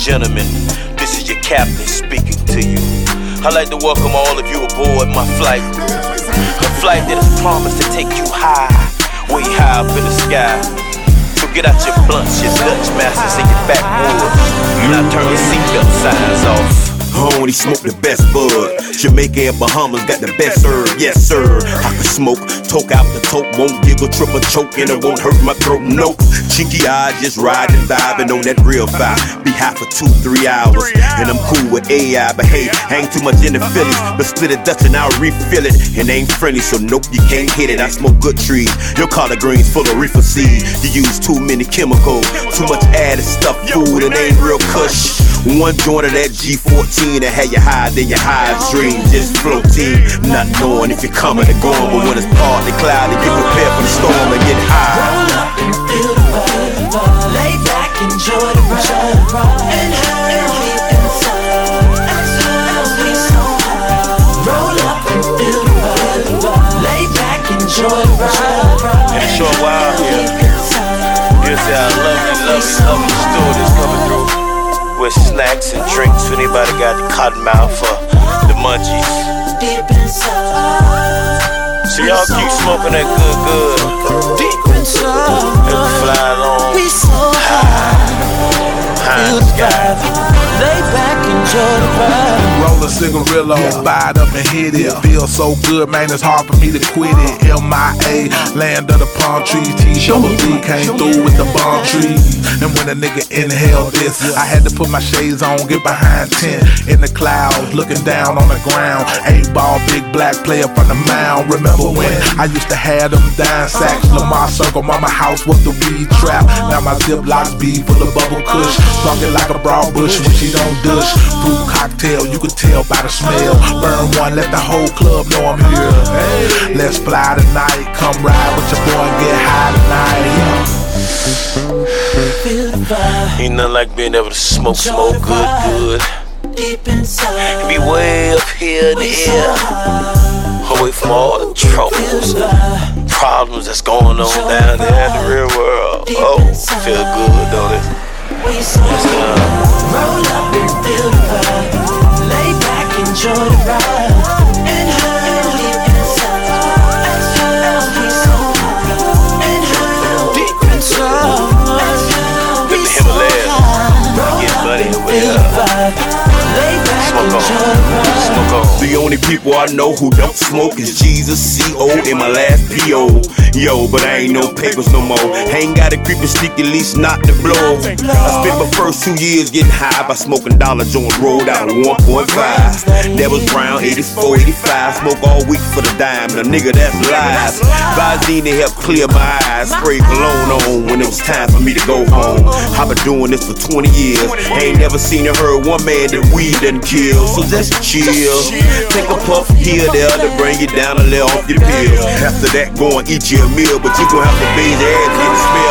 gentlemen, this is your captain speaking to you. I'd like to welcome all of you aboard my flight. A flight that is promised to take you high, way high up in the sky. So get out your blunts, your Dutch masters, and your backwoods. Now turn your seatbelt signs off. Only smoke the best bud. Jamaica and Bahamas got the best herb, yes sir. I can smoke, toke out the toke, won't giggle, triple choke, and it won't hurt my throat, nope. Cheeky eyes, just riding, vibing on that real vibe. Be high for 2-3 hours, and I'm cool with AI, but hey, I ain't too much in the Phillies. But split a Dutch and I'll refill it, and ain't friendly, so nope, you can't hit it. I smoke good trees, your collard greens full of reefer seed. You use too many chemicals, too much added stuff, food, and ain't real kush. One joint of that G14 that had you high, then your highest dream just floating. Not knowing if you're coming or going, but when it's partly cloudy, get prepared for the storm and get high. Roll up and feel the vibe, lay back, enjoy the ride, and how deep inside, as we so high. Roll up and feel the vibe, lay back, enjoy the ride. In a short while here, here's our lovely stories coming through with snacks and drinks for anybody got the cotton mouth for the munchies. Deep inside, so y'all keep smoking that good. deep inside, And we fly along we so high. high in the sky. Lay back, enjoy the ride. Roll a cigarillo, buy it up and hit it. Feels so good, man, it's hard for me to quit it. MIA, land of the palm trees. T-double-D came through with the palm trees. And when a nigga inhaled this, I had to put my shades on, get behind tent. In the clouds, looking down on the ground. 8-ball, big black player from the mound. Remember when I used to have them dime sacks? Lamar Circle, mama house was the weed trap. Now my Ziplocs be full of bubble kush. Talking like a broad bush when she don't dush. Fruit cocktail, you could tell by the smell. Burn one, let the whole club know I'm here. Hey, let's fly tonight. Come ride with your boy and get high tonight. Feel the vibe, Ain't nothing like being able to smoke good. deep inside. Be way up here in the air, away from all the troubles, problems that's going on down there in the real world. Oh, feel good, don't it? We so high. Roll up and feel the vibe, lay back, enjoy the ride, and how deep inside, as we so high, and how deep inside, we so high. Roll up and feel the vibe, lay back, enjoy the ride. Smoke on. The only people I know who don't smoke is Jesus, C.O. and my last P.O. Yo, but I ain't no papers no more. Ain't got a creeping stick, at least not to blow. I spent my first 2 years getting high by smoking dollar joints rolled out of 1.5. That was round 84, 85. Smoke all week for the dime, the nigga that's lies. Visine to help clear my eyes. Spray cologne on when it was time for me to go home. I've been doing this for 20 years. Ain't never seen or heard one man that weed done kill. So just chill. Take a puff here, there to bring you down and let off your pills. After that, go and eat your meal, but you gon' have to bathe your ass in the smell.